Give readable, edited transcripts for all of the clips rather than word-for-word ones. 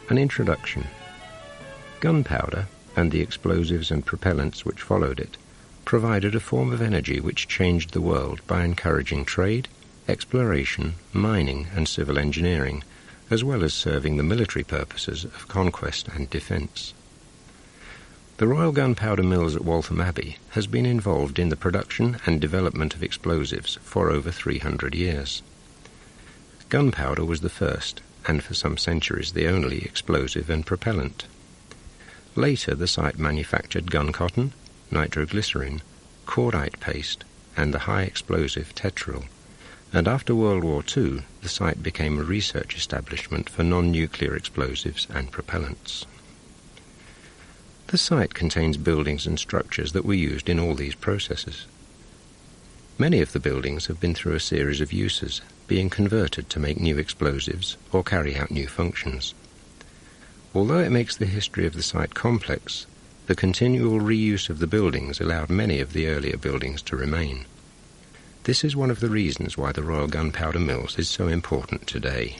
An introduction. Gunpowder, and the explosives and propellants which followed it, provided a form of energy which changed the world by encouraging trade, exploration, mining, and civil engineering, as well as serving the military purposes of conquest and defence. The Royal Gunpowder Mills at Waltham Abbey has been involved in the production and development of explosives for over 300 years. Gunpowder was the first, and for some centuries the only, explosive and propellant. Later the site manufactured gun cotton, nitroglycerin, cordite paste, and the high explosive tetryl, and after World War II the site became a research establishment for non-nuclear explosives and propellants. The site contains buildings and structures that were used in all these processes. Many of the buildings have been through a series of uses, being converted to make new explosives or carry out new functions. Although it makes the history of the site complex, the continual reuse of the buildings allowed many of the earlier buildings to remain. This is one of the reasons why the Royal Gunpowder Mills is so important today.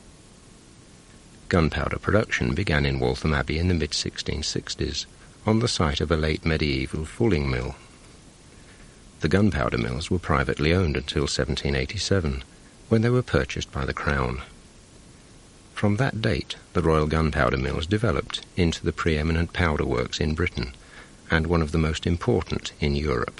Gunpowder production began in Waltham Abbey in the mid-1660s, on the site of a late medieval fulling mill. The gunpowder mills were privately owned until 1787, when they were purchased by the Crown. From that date, the Royal Gunpowder Mills developed into the preeminent powder works in Britain, and one of the most important in Europe.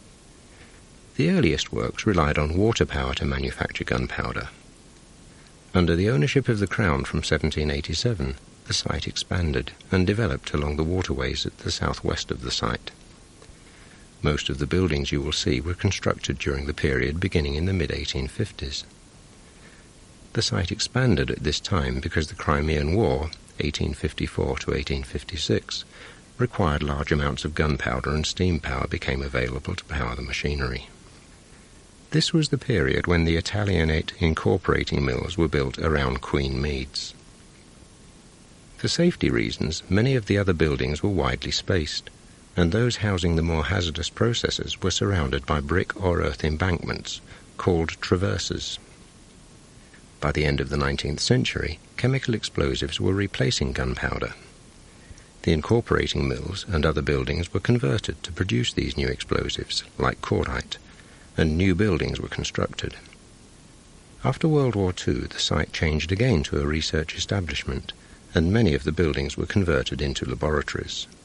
The earliest works relied on water power to manufacture gunpowder. Under the ownership of the Crown from 1787, the site expanded and developed along the waterways at the southwest of the site. Most of the buildings you will see were constructed during the period beginning in the mid-1850s. The site expanded at this time because the Crimean War, 1854 to 1856, required large amounts of gunpowder and steam power became available to power the machinery. This was the period when the Italianate incorporating mills were built around Queen Meads. For safety reasons, many of the other buildings were widely spaced, and those housing the more hazardous processes were surrounded by brick or earth embankments, called traverses. By the end of the 19th century, chemical explosives were replacing gunpowder. The incorporating mills and other buildings were converted to produce these new explosives, like cordite, and new buildings were constructed. After World War II, the site changed again to a research establishment, and many of the buildings were converted into laboratories.